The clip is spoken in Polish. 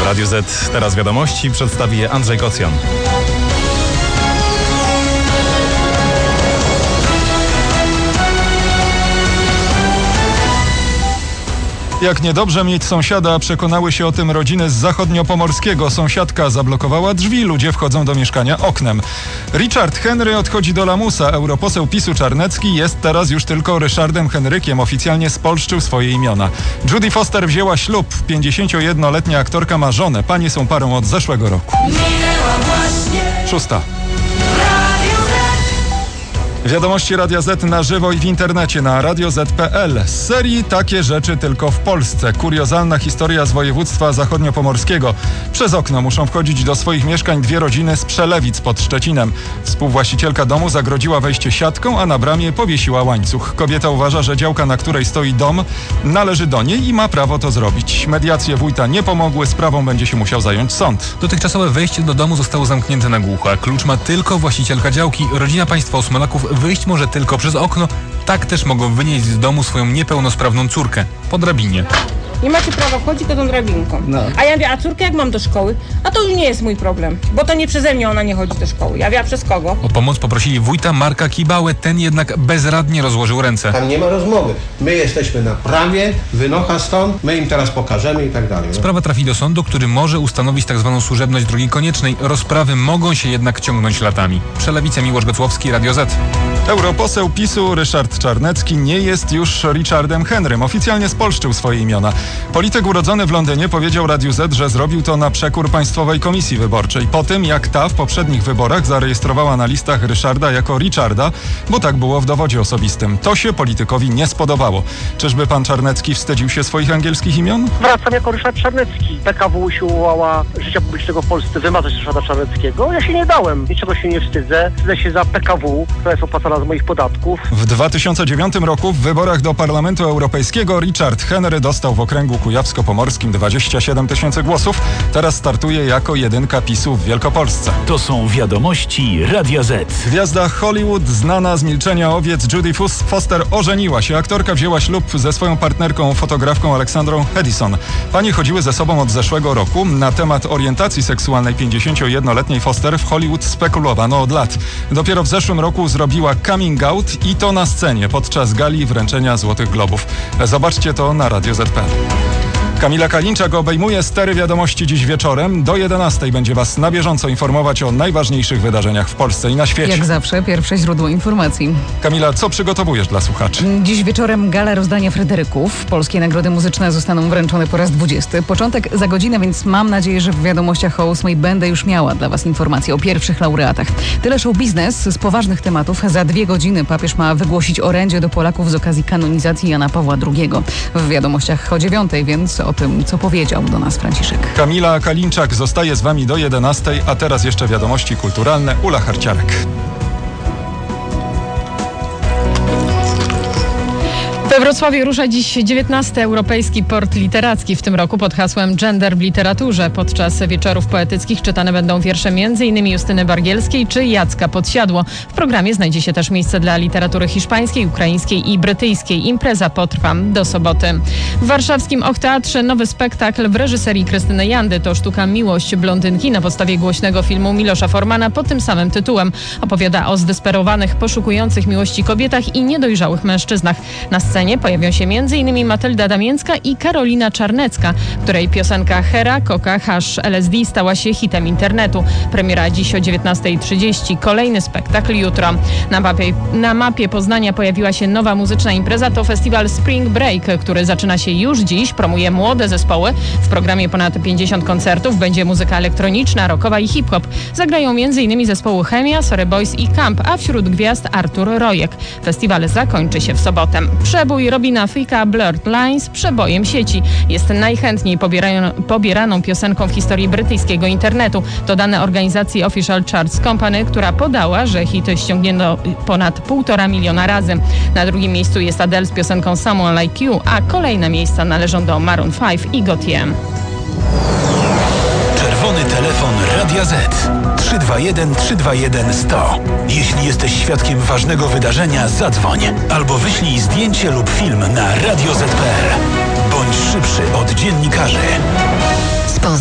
Radiu Z. Teraz wiadomości. Przedstawi je Andrzej Kocjan. Jak niedobrze mieć sąsiada, przekonały się o tym rodziny z zachodniopomorskiego. Sąsiadka zablokowała drzwi, ludzie wchodzą do mieszkania oknem. Richard Henry odchodzi do lamusa. Europoseł PiS-u Czarnecki jest teraz już tylko Ryszardem Henrykiem. Oficjalnie spolszczył swoje imiona. Jodie Foster wzięła ślub. 51-letnia aktorka ma żonę. Panie są parą od zeszłego roku. 6. Wiadomości Radia Z na żywo i w internecie na radioz.pl. Z serii Takie rzeczy tylko w Polsce. Kuriozalna historia z województwa zachodniopomorskiego. Przez okno muszą wchodzić do swoich mieszkań dwie rodziny z Przelewic pod Szczecinem. Współwłaścicielka domu zagrodziła wejście siatką, a na bramie powiesiła łańcuch. Kobieta uważa, że działka, na której stoi dom, należy do niej i ma prawo to zrobić. Mediacje wójta nie pomogły, sprawą będzie się musiał zająć sąd. Dotychczasowe wejście do domu zostało zamknięte na głucho, a klucz ma tylko właścicielka działki. Rodzina państwa Osmolaków wyjść może tylko przez okno. Tak też mogą wynieść z domu swoją niepełnosprawną córkę po drabinie. Nie macie prawa wchodzić tą drabinką. No. A ja mówię, a córkę jak mam do szkoły? A to już nie jest mój problem, bo to nie przeze mnie ona nie chodzi do szkoły. Ja wiem, przez kogo? O pomoc poprosili wójta Marka Kibałę, ten jednak bezradnie rozłożył ręce. Tam nie ma rozmowy. My jesteśmy na prawie, wynocha stąd, my im teraz pokażemy i tak dalej. Sprawa trafi do sądu, który może ustanowić tzw. służebność drogi koniecznej. Rozprawy mogą się jednak ciągnąć latami. Przelewice, Miłosz Gocłowski, Radio Z. Europoseł PiS-u Ryszard Czarnecki nie jest już Richardem Henrym. Oficjalnie spolszczył swoje imiona. Polityk urodzony w Londynie powiedział Radiu Z, że zrobił to na przekór Państwowej Komisji Wyborczej. Po tym, jak ta w poprzednich wyborach zarejestrowała na listach Ryszarda jako Richarda, bo tak było w dowodzie osobistym. To się politykowi nie spodobało. Czyżby pan Czarnecki wstydził się swoich angielskich imion? Wracam jako Ryszard Czarnecki. PKW usiłowała życia publicznego w Polsce wymazać Ryszarda Czarneckiego. Ja się nie dałem. Niczego się nie wstydzę. Wstydzę się za PKW, która jest opłacana z moich podatków. W 2009 roku w wyborach do Parlamentu Europejskiego Richard Henry dostał w okręgu kujawsko-pomorskim 27 000 głosów. Teraz startuje jako jedynka PiS-u w Wielkopolsce. To są wiadomości Radia Z. Gwiazda Hollywood, znana z milczenia owiec, Jodie Foster ożeniła się. Aktorka wzięła ślub ze swoją partnerką, fotografką Alexandrą Hedison. Panie chodziły ze sobą od zeszłego roku. Na temat orientacji seksualnej 51-letniej Foster w Hollywood spekulowano od lat. Dopiero w zeszłym roku zrobiła coming out i to na scenie podczas gali wręczenia Złotych Globów. Zobaczcie to na radioz.pl. Kamila Kalinczak obejmuje stery wiadomości dziś wieczorem. Do 11 będzie Was na bieżąco informować o najważniejszych wydarzeniach w Polsce i na świecie. Jak zawsze, pierwsze źródło informacji. Kamila, co przygotowujesz dla słuchaczy? Dziś wieczorem gala rozdania Fryderyków. Polskie nagrody muzyczne zostaną wręczone po raz 20. Początek za godzinę, więc mam nadzieję, że w wiadomościach o 8 będę już miała dla Was informacje o pierwszych laureatach. Tyle show biznes z poważnych tematów. Za 2 godziny papież ma wygłosić orędzie do Polaków z okazji kanonizacji Jana Pawła II. W wiadomościach o 9, więc o tym, co powiedział do nas Franciszek. Kamila Kalinczak zostaje z Wami do 11, a teraz jeszcze wiadomości kulturalne. Ula Harciarek. We Wrocławiu rusza dziś 19. Europejski Port Literacki, w tym roku pod hasłem Gender w literaturze. Podczas wieczorów poetyckich czytane będą wiersze m.in. Justyny Bargielskiej czy Jacka Podsiadło. W programie znajdzie się też miejsce dla literatury hiszpańskiej, ukraińskiej i brytyjskiej. Impreza potrwa do soboty. W warszawskim Och-Teatrze nowy spektakl w reżyserii Krystyny Jandy. To sztuka Miłość blondynki na podstawie głośnego filmu Milosza Formana pod tym samym tytułem. Opowiada o zdesperowanych, poszukujących miłości kobietach i niedojrzałych mężczyznach. Na scenie pojawią się m.in. Matylda Damięcka i Karolina Czarnecka, której piosenka Hera, Coca, Hash, LSD stała się hitem internetu. Premiera dziś o 19:30, kolejny spektakl jutro. Na mapie Poznania pojawiła się nowa muzyczna impreza, to festiwal Spring Break, który zaczyna się już dziś, promuje młode zespoły. W programie ponad 50 koncertów, będzie muzyka elektroniczna, rockowa i hip-hop. Zagrają m.in. zespoły Chemia, Sorry Boys i Camp, a wśród gwiazd Artur Rojek. Festiwal zakończy się w sobotę. Przebój Robina Thicka Blurred Lines przebojem sieci. Jest najchętniej pobieraną piosenką w historii brytyjskiego internetu. To dane organizacji Official Charts Company, która podała, że hit ściągnięto ponad 1,5 miliona razy. Na drugim miejscu jest Adele z piosenką Someone Like You, a kolejne miejsca należą do Maroon 5 i Gotye. Czerwony telefon Radia Z. 321 321 100. Jeśli jesteś świadkiem ważnego wydarzenia, zadzwoń albo wyślij zdjęcie lub film na radioz.pl. Bądź szybszy od dziennikarzy.